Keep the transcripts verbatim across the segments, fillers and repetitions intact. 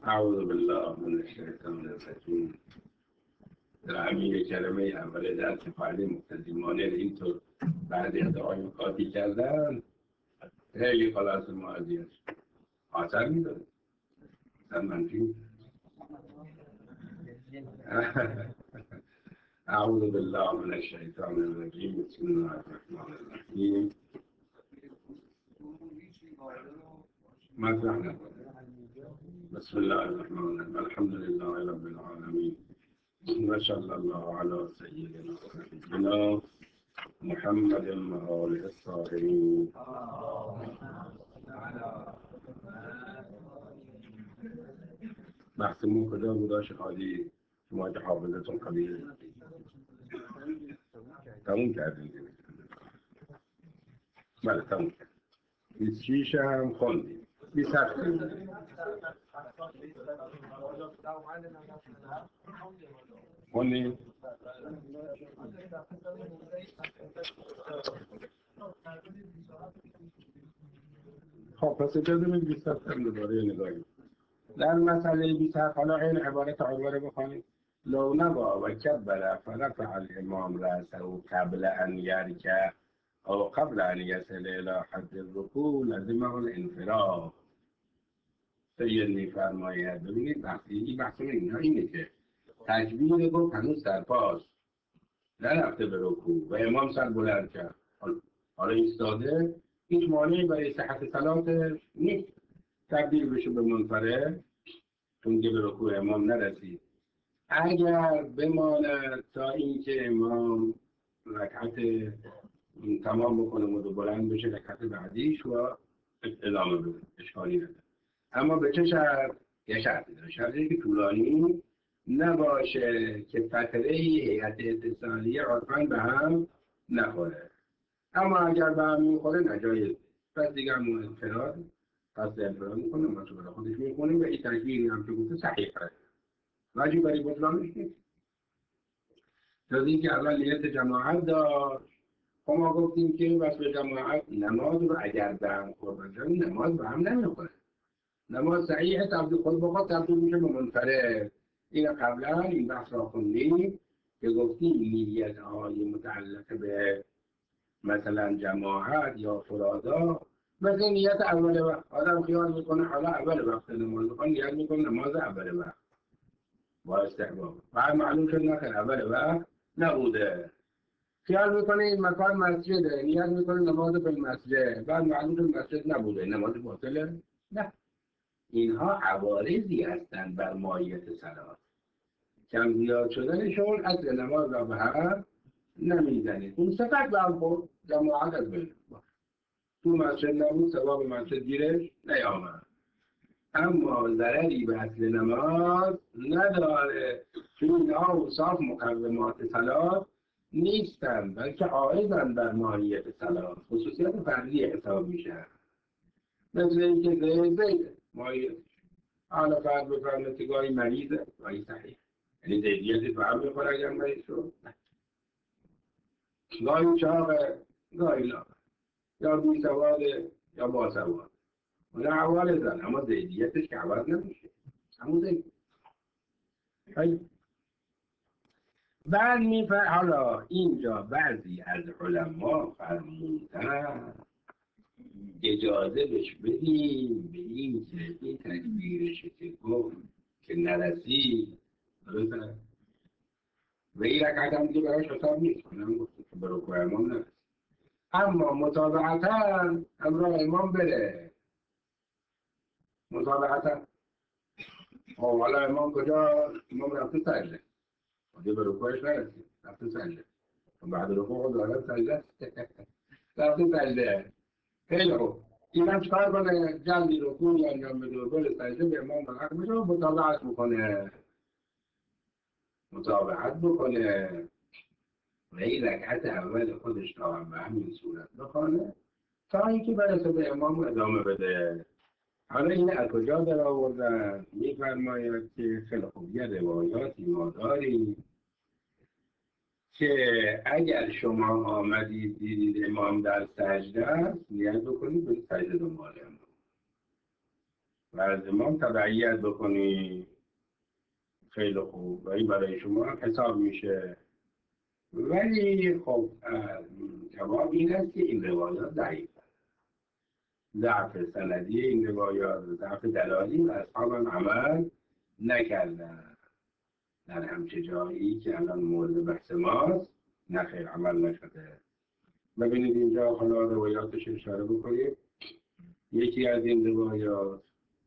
اعوذ بالله من الشیطان الرجیم. در همین کلمه اول درس فعلی مقدمانه اینطور بعد ادعای مکاتی کردن خیلی خلاص معادی آثر میداره اصلا منفی. اعوذ بالله من الشیطان الرجیم. بسم الله الرحمن الرحیم. مطرح نکنه. بسم الله الرحمن الرحیم. الحمد لله رب العالمین و صلی الله علی سیدنا و محمد و آله الطاهرین. بحثمون کجا بود شهادی؟ شما که حافظتون قویه تموم کردیم. بله تموم کردیم. بیست و شیش هم خوندیم. بیست و هفت خوندیم. خوندیم. خب پس اجازه بدید بیست و هفت هم دوباره نگاهیم. در مسئله بیست و هفت حالا این عبارت عباره بخوانید. لو نبا و کبر فرفع الامام رأسه قبل ان یرکع او قبل ان یصل الى حد الرکوع لزمه الانفراج. سید میفرماید ببینید وقتی این بحث اینها اینه که تکبیر گفت هنوز در پاس نرفته به رکوع و امام سر بلند کرد، حالا ایستاده، هیچ مانعی برای صحت صلاتش نیست تبدیل بشه به منفرد چون که به رکوع امام نرسید. اگر بماند تا اینکه امام رکعت تمام بکنه و بلند بشه رکعت بعدیش و ادامه بده، اشکالی نداره. اما به چه شرط؟ یه شرطی داره، شرطی که طولانی نباشه که فتره هیئت اتصالیه عرفاً به هم نخوره. اما اگر به هم میخوره نجایز، پس دیگه همون انفراد قصد انفراد میکنه، ما تو برای خودش میکنیم و این تکبیری هم که گفته صحیح هست، واجب برای بطلانش نیست. جز این که اول نیت جماعت داشت. خب ما گفتیم که بس به جماعت نماز رو اگر به هم خورد نماز به هم نمیخوره. نماز صحیحه تبدیل خود بخواد تبدیل میشه به منفرد. این قبلا این بحث را خوندیم که گفتیم نیت های متعلق به مثلا جماعت یا فرادا مثل نیت اول وقت. آدم خیال میکنه حالا اول وقت نماز بخواد نیت میکنه نماز اول وقت با استحباب، بعد معلوم شد نخیر اول وقت نبوده. خیال میکنه این مکان مسجده، نیت میکنه نماز به مسجد، بعد معلوم شد مسجد نبوده، نماز باطله؟ نه، اینها عوارضی هستند بر ماهیت صلات. کم زیاد شدنشون اصل نماز را به هم نمیزنید. اون صفت به هم خود جماعت از بین باش. تو مسجد نبود ثواب مسجد گیرش نیامد، اما ضرری به اصل نماز نداره. چون اینها اوصاف مقومات صلات نیستن بلکه عائدن بر ماهیت صلات، خصوصیت فردی حساب میشن. مثل اینکه زید زیده ماهیت، حالا فرد بفرمه که گاهی مریضه گاهی صحیح، یعنی زیدیتی فهم بخوره اگر مریض شد، گاهی چاقه گاهی لاغه، یا بی سواده یا با سواده، اون احوال زن، اما زیدیتش که عوض نمیشه، همون زید. بعد میفرد حالا اینجا بعضی از علما فرمودن اجازه بش بدیم به این که این تکبیرش که گفت که نرسید درسته و این رکعت هم دیگه براش حساب نیست، کنم گفت که برو که امام نرسید، اما مطابقتا همراه امام بره. مطابقتا حالا امام کجا؟ امام رفته سجده، دیگه به رکوعش نرسید، رفته سجده، بعد رکوع دارد سجده رفته سجده. خیلی خوب، این هم چکار کنه؟ جلدی رکوع انجام بده و گل سجده به امام بلند بشه و مطابقت بکنه مطابقت بکنه و این رکعت اول خودش تا هم به همین صورت بخونه تا اینکه برسه به امام ادامه بده. حالا این از کجا در آوردن؟ می‌فرماید که خیلی خوب یه روایاتی ما داریم که اگر شما آمدید دیدید امام در سجده است نیت بکنید به سجده دنبال امام و از امام تبعیت بکنی خیلی خوب و این برای شما حساب میشه. ولی خب جواب این است که این روایات ضعیف، ضعف سندی این روایات، ضعف دلالی و اصحابم عمل نکردن در همچه جایی که الان مورد بحث ماست، نخیر عمل نشده. ببینید اینجا حالا روایاتش اشاره بکنید. یکی از این روایات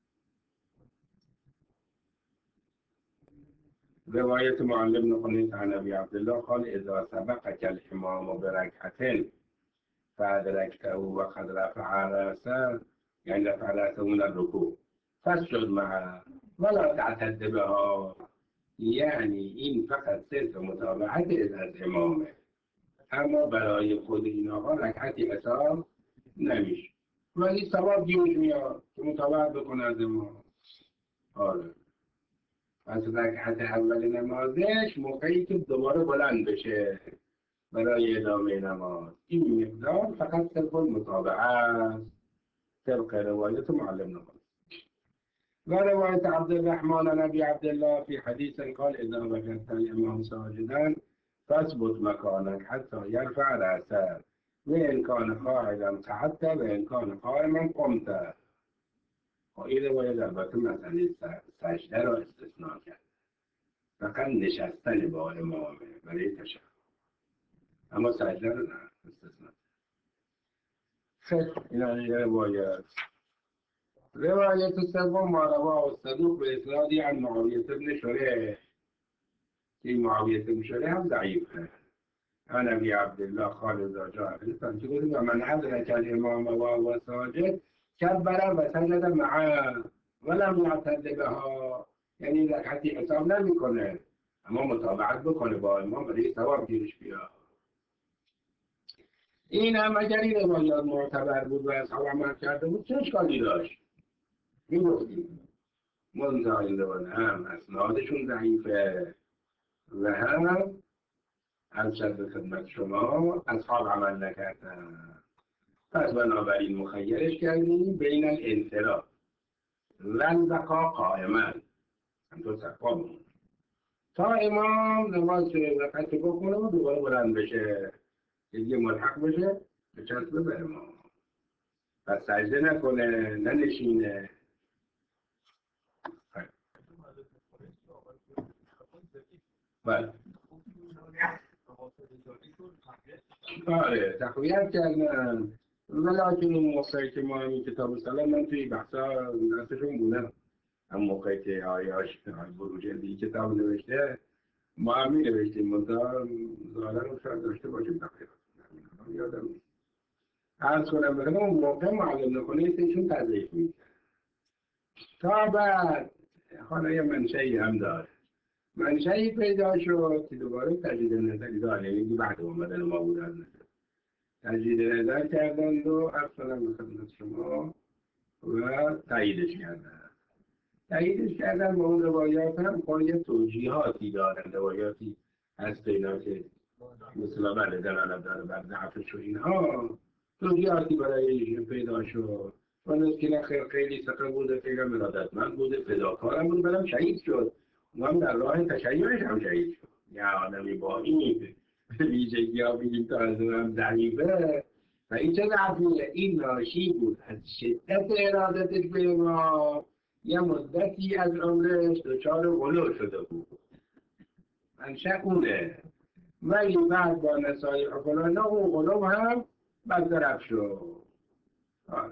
روایت معلم نخونید عن ابی عبدالله قال اذا سبقك الامام برکعة فادرکته و قد رفع رأسه، یعنی رفع رأسه من الرکوع فاسجد معه ولا تعتد بها. یعنی این فقط صرف متابعت از امامه، اما برای خود این آقا رکعتی حساب نمیشه، ولی ثواب گیرش میاد که متابعت بکنه از امام. آره پس رکعت اول نمازش موقعی که دوباره بلند بشه برای ادامه نماز، این مقدار فقط طبق متابعه است، طبق روایت معلم نماز. و روایت عبدالرحمن نبی عبدالله فی حدیث قال اذا وجدت الامام ساجدا فاثبت مكانك حتى يرفع رأسه وإن كان قاعدا قعدت وإن كان قائما قمت. و این روایت البته مسئله سجده را استثناء کرد، فقط نشستن با امامه برای تشهد، اما سجده رو نه استثناء. خیلی این یه روایت. روایت سوم ما رواه الصدوق به اسنادی عن معاویة بن شریح، که این معاویة بن شریح هم ضعیفه. عن ابی عبدالله قال اذا جاء الانسان تقول و من ادرک الامام وهو ساجد کبر و سجد معه ولم یعتد بها، یعنی رکعتی حساب نمیکنه اما متابعت بکنه با امام برای ثواب گیرش بیاد. این هم اگر این روایات معتبر بود و اصحاب عمل کرده بود چه اشکالی داشت؟ میگفتیم منتها این روایات هم اسنادشون ضعیفه و هم از شد خدمت شما اصحاب عمل نکردن، پس بنابراین مخیرش کردیم بین الانفراد و البقا قائما، همطور سقا بود تا امام نماز رکعت بکنه و دوباره بلند بشه که دیگه ملحق بشه به چسبه به امام، پس سجده نکنه ننشینه. بله آره تقویت کردن، ولیکن اون موقعی که ما همین کتاب سلام من توی بحثا دستشون بودم، هم موقعی که آیاش بروجردی کتاب نوشته ما هم می نوشتیم منطقه ظاهرا رو شاید داشته باشیم تقریبا یادم نیست. عرض کنم برای اون موقع معلم نکنه ایشون تضعیف می کرد تا بعد حالا یه منشهی هم داره، منشهی پیدا شد که دوباره تجدید نظری داره، یعنی بعد اومدن ما بود از نظر تجدید نظر کردند و عرض کنم به خدمت شما و تاییدش کردن تاییدش کردن با اون روایات هم با یه توجیهاتی دارن، روایاتی از پیدا که مثلا بله دلالت داره بر ضعفش و اینها، توجیهاتی برای پیدا شد و نسکیل خیلی خیلی سقه بوده، خیلی مرادتمند بوده، فداکارم بود، برم شهید شد و هم در راه تشیعش هم شهید شد. یه آدمی با این ویژگی ها بگیم تا از اونم ضعیفه و این چه ضعفیه؟ این ناشی بود از شدت ارادتش به ما، یه مدتی از عمرش دچار غلو شده بود، منشه اونه، ولی بعد با نصایح فلانا اون غلو هم برطرف شد. آره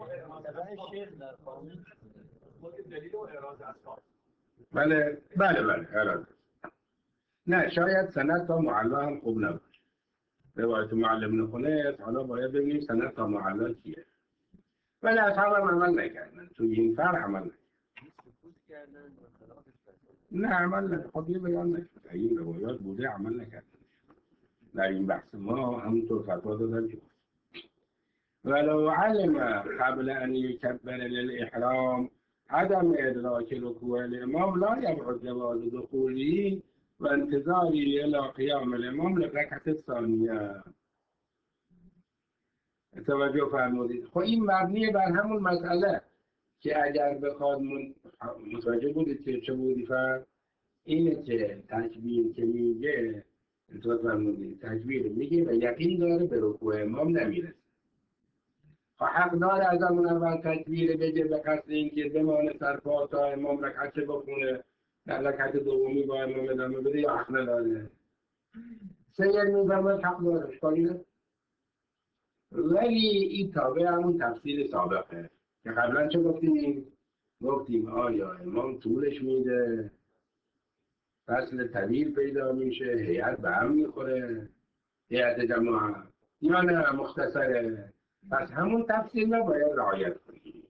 بله بله بله اراده نه شاید سند تا معلا هم خوب نباشه، روایت معلم نخونه حالا باید ببینیم سند تا معلا کیه، ولی اصحاب هم عمل نکردن توی این فر عمل نکردن نه عمل نکردن. خب یه بیان نشد این روایات بوده عمل نکردن در این بحث ما همونطور فتوا دادن که ولو علم قبل ان يكبر للاحرام عدم ادراك ركوع الامام لا يبعد جواز دخوله و انتظاری الى قیام الامام لرکعت الثانیه. توجه فرمودید. خب این مبنی بر همون مسئله که اگر بخواد من... متوجه بودید که چه بودی فرق اینه که تکبیر که میگه انتوات فرمودید تکبیر میگه و یقین داره به رکوع امام نمیرسه. حق داره از همون اول تکبیر بگه به قصد اینکه بمانه سرپا تا امام رکعت بخونه در رکعت دومی با امام ادامه بده یا حق نداره؟ سید میفرماید حق داره، اشکالی نه. ولی این تابع همون تفسیر سابقه که قبلا چه گفتیم؟ گفتیم آیا امام طولش میده، فصل طویل پیدا میشه، هیئت به هم میخوره، هیئت جماعت، یا نه مختصره؟ پس همون تفسیر نباید رعایت کنیم.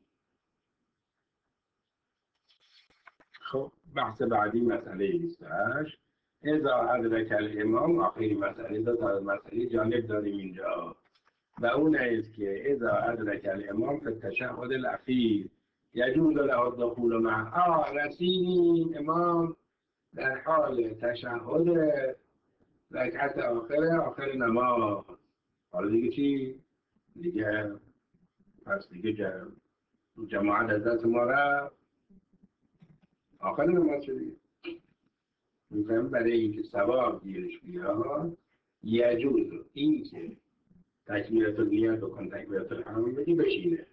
خب بحث بعدی مسئله بیست و هشت اذا ادرک الامام. آخرین مسئله، دو تا مسئله جالب داریم اینجا و اون است که اذا ادرک الامام فی التشهد الاخیر یجوز له الدخول معه. آه رسیدیم امام در حال تشهد رکعت آخر آخر نماز، حالا دیگه چی؟ دیگه پس دیگه جماعت از دست ما رفت، آخر نماز شدید. میگم برای اینکه ثواب گیرش بیاد یجوز این که تکبیرت النیت بکن، تکبیرت الحرام بگی بشینه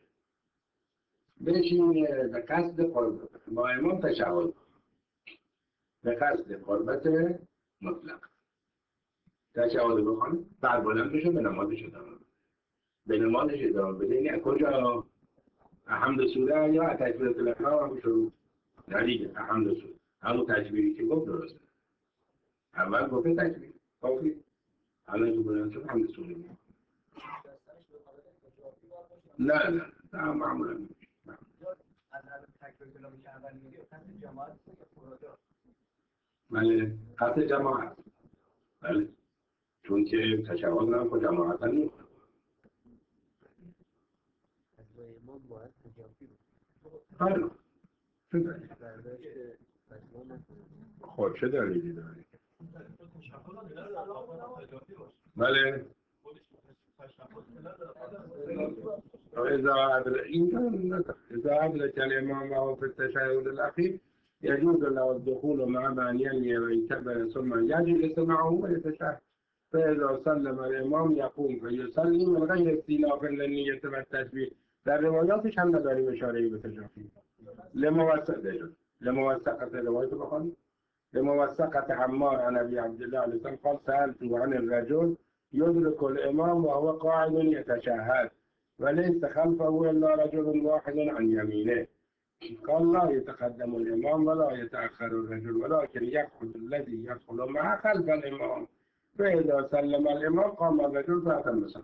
بشینه به قصد قربت با امام تشهد، به قصد قربت مطلق تشهد بخونه، بعد بلند بشه به نمازش ادامه بده. به نمازش ادامه بده یعنی کجا؟ حمد سوره یا تکبیرت الاحرام شروع؟ نه دیگه حمد سوره همون تکبیری که گفت درسته. اول گفت تکبیر کافی، الان تو بلند شد حمد سوره میگه. نه نه نه معمولا نه. بله قصد جماعت، بله چون که تشهد هم که جماعت هم نیست. بله چه دلیلی؟ خب چه دلیلی داری؟ بله اذا عدل اذا عدلت الامام وهو في التشهد الاخير يجوز له الدخول مع من ينوي ويكبر ثم يجلس معه ويتشهد، فاذا سلم الامام يقوم فيصلي من غير اختلاف للنية والتسبيح. در روایاتش هم نداریم اشاره به تشهد. لموثقه لموثقه روایت بخوانید. لموثقه عمار عن ابي عبد الله عليه السلام قال سألته عن الرجل يدرك الامام وهو قاعد يتشهد وليس خلفه الا رجل واحد عن يمينه قال لا يتقدم الامام ولا يتاخر الرجل ولكن يقعد الذي يدخل معه خلف الامام، فاذا سلم الامام قام الرجل فاتم الصلاه.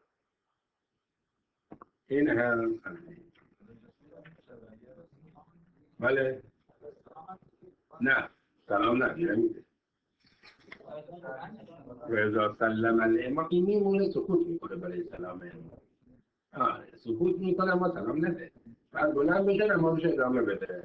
انها بله نه سلام نمیده. وإذا سلم الامام این میمونه سکوت میکنه برای سلام امام. آه سکوت میکنه ما سلام نده، بعد بلند بشه نمازش ادامه بده.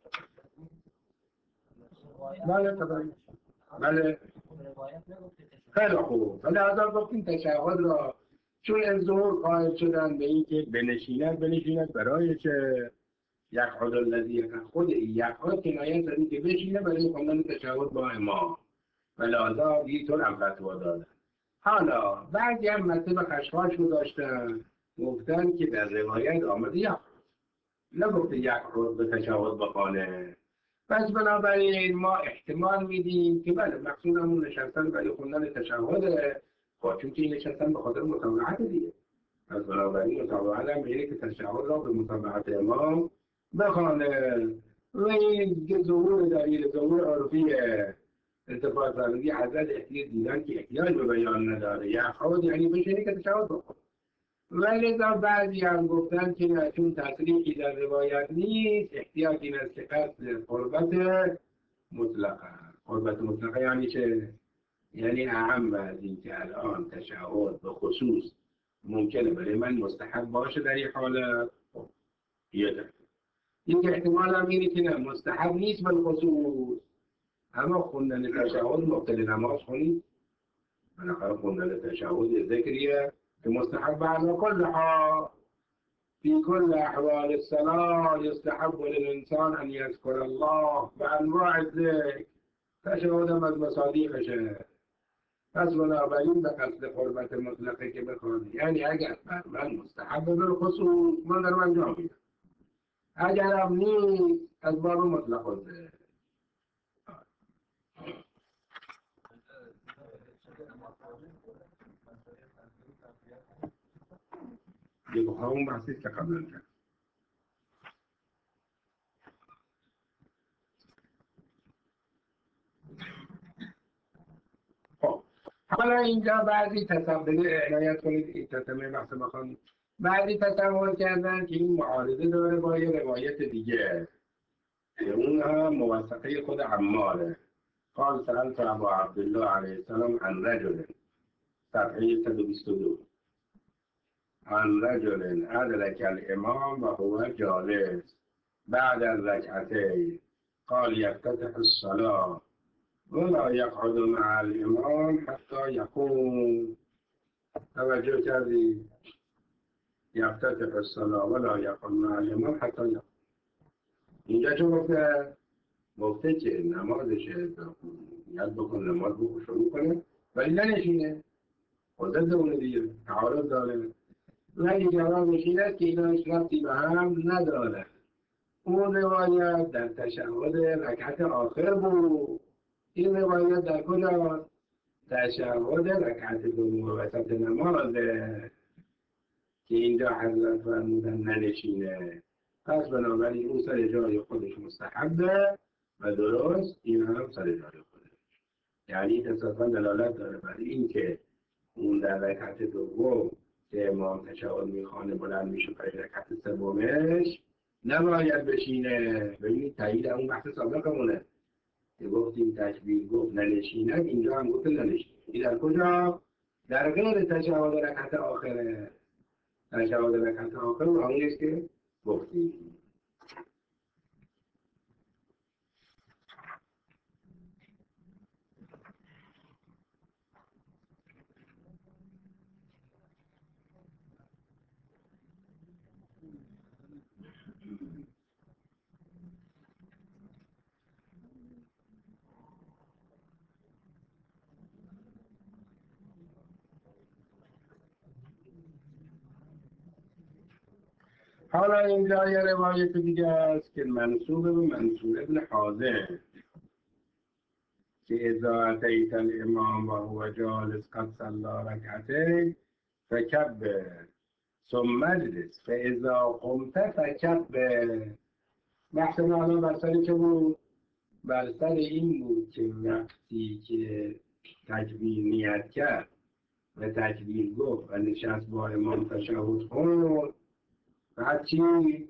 بله طبعا بله خیلی خوب. ولی از آن گفتیم تشهد را چون از ظهور قائل شدن به این که بنشیند بنشیند برای که یقعد الذی خود یقعد کنایه داری که بشینه برای خواندن تشهد با امام، ولی آزاد یک طور هم فتوا دادن. حالا بعضی هم مطلب خشخاش رو داشتن، گفتن که در روایت آمده یقعد، نگفته یقعد به تشهد بخوانه. پس بنابراین ما احتمال میدیم که بله مقصودمون نشستن برای خوندن تشهده، خب چون که این نشستن به خاطر متابعت دیگه. پس بنابراین متابعت هم بینه که تشهد را به متابعت امام بخوانه و این ظهور دلیل ظهور عرفی اتفاق فرمودی حضرت احتیاج دیدن که احتیاج به بیان نداره یا خود یعنی بشینه که تشهد بخون. ولی در بعضی هم گفتن که نه چون تصریحی در روایت نیست احتیاج این است که قصد قربت مطلقه. قربت مطلقه یعنی چه؟ یعنی اهم از این که الان تشهد به خصوص ممکنه برای من مستحب باشه در این حالت، یه این که احتمال هم اینه که نه مستحب نیست به خصوص، اما خوندن تشهد مبتل نماز خونید بالاخره خوندن تشهد ذکریه که مستحب علا کل ها في كل أحوال الصلاة يستحب للإنسان أن يذكر الله بأنواع الذكر تشهد از مصادیقشه. پس بنابراین به قصد قربت مطلقه که بخوانه، یعنی اگر من مستحب بالخصوص من در انجام میدم، اگر هم نیست از باب مطلق الذکر. دیگه همون بحثی که قبلا کرد. خب حالا اینجا بعضی تصور عنایت کنید این تصور بحث بخوانید. بعضی تصور کردن که این معارضه داره با یه روایت دیگه که اون هم موثقه خود عماره. قال سألت ابا عبدالله علیه السلام عن رجل، صفحه صد و بیست و دو، عن رجل أدرك الإمام وهو جالس بعد الركعتين قال يفتتح الصلاة ولا يقعد مع الإمام حتى يقوم. توجه کردی؟ يفتتح الصلاة ولا يقعد مع الإمام حتى يقوم. اینجا چه گفته؟ گفته که نمازش یاد بکن، نماز بکن شروع کنه ولی ننشینه. خودت اونه دیگه تعارض داره. ولی جوابش این است که اینا هیچ ربطی به هم نداره. اون روایت در تشهد رکعت آخر بود، این روایت در کجا؟ تشهد رکعت دوم وسط نمازه که اینجا حضرت فرمودن ننشینه. پس بنابراین اون سر جای خودش مستحبه و درست، این هم سر جای خودش. یعنی تصادفاً دلالت داره بر این که اون در رکعت دوم که امام تشهد میخوانه بلند میشه برای رکعت سومش نباید بشینه. ببینید تایید اون بحث سابقمونه که گفتیم تکبیر گفت ننشینه، اینجا هم گفت ننشینه. این در کجا؟ در غیر تشهد رکعت آخره. تشهد رکعت آخر و اون است که گفتیم. حالا اینجا یه روایت دیگه است که منسوب به منصور ابن حازم که اذا اتیت الامام و هو جالس قد صلی رکعتین فکبر ثم اجلس فاذا قمت فکبر. بحث ما الان بر سر چه بود؟ بر سر این بود که وقتی که تکبیر نیت کرد و تکبیر گفت و نشست با امام تشهد خوند، بعد چی؟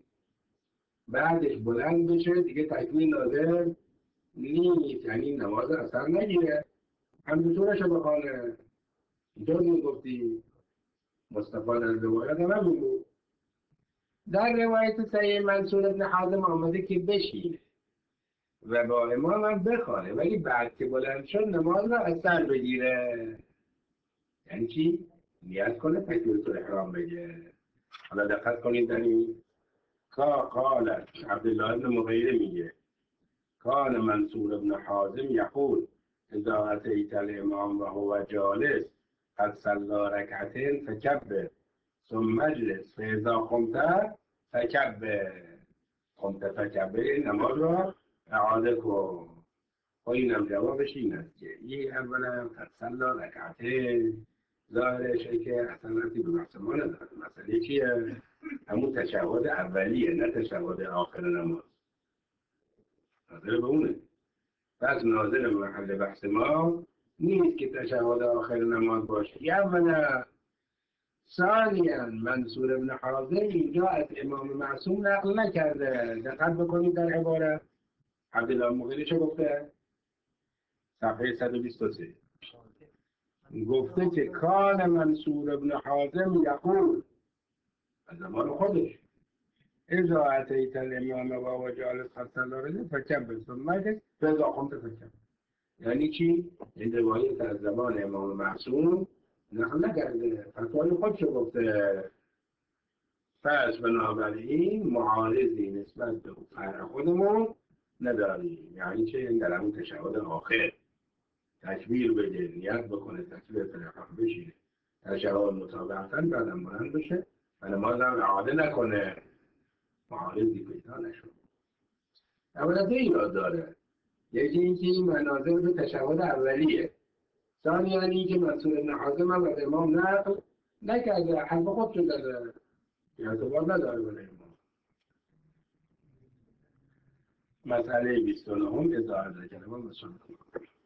بعدش بلند بشه دیگه تکبیر لازم نیست، یعنی نماز اثر نگیره، همینطورش رو بخوانه. اینطور میگفتی مصطفی در روایت هم نبود. در روایت صحیح منصور ابن حازم آمده که بشینه و با امام هم بخوانه ولی بعد که بلند شد نماز رو اثر بگیره. یعنی چی؟ نیت کنه تکبیرة الاحرام بگه. حالا دقت کنید در این کا قال عبدالله بن مغیره میگه کان منصور ابن حازم یقول اذا اتیت الامام و هو جالس قد صلی رکعتین فکبر ثم اجلس فاذا قمت فکبر. قمت فکبر نماز را اعاده کن. و اینم جوابش این است که این اولا قد صلی رکعتین ظاهرش که اصلا رفتی به بحث ما نداره. مسئله چیه؟ همون تشهد اولیه نه تشهد آخر نماز. ناظر به اونه. پس ناظر به محل بحث ما نیست که تشهد آخر نماز باشه. یا اولا. ثانیا منصور ابن حازم اینجا از امام معصوم نقل نکرده. دقت بکنید در عبارت عبدالله مغیره چه گفته؟ صفحه صد و بیست و سه گفته که کان منصور ابن حازم یقول از زمان خودش اذا اتیت الامام و هو جالس قد صلی رکعتین فکبر ثم اجلس فاذا قمت فکبر. یعنی چی؟ این روایت از زمان امام معصوم نقل نکرده، فتوای خودش گفته. پس بنابراین معارضی نسبت به فرع خودمون نداریم. یعنی چه؟ در همون تشهد آخر تکبیر بگه، نیت بکنه، تکبیر فرقم بشینه، تشهد مطابقتاً بعدم بلند بشه و نماز هم اعاده نکنه، معارضی پیدا نشد. اولا دو ایراد داره. یکی اینکه این مناظر به تشهد اولیه، ثانیاً اینکه منصور ابن حازم هم از امام نقل نکرده، حرف خود شده داره، اعتبار نداره برای امام. مسئله بیست و نه ادعا ذکر من